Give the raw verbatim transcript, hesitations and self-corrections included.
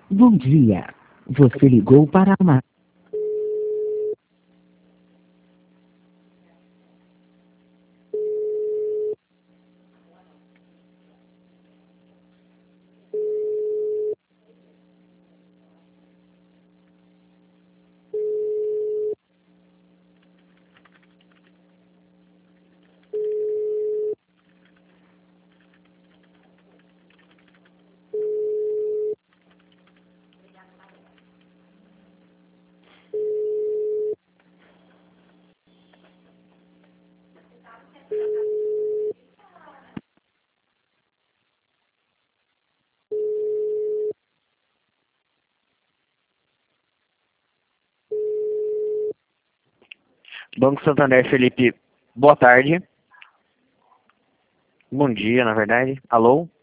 Bom dia. Você ligou para uma... Banco Santander, Felipe, boa tarde. Bom dia, na verdade. Alô?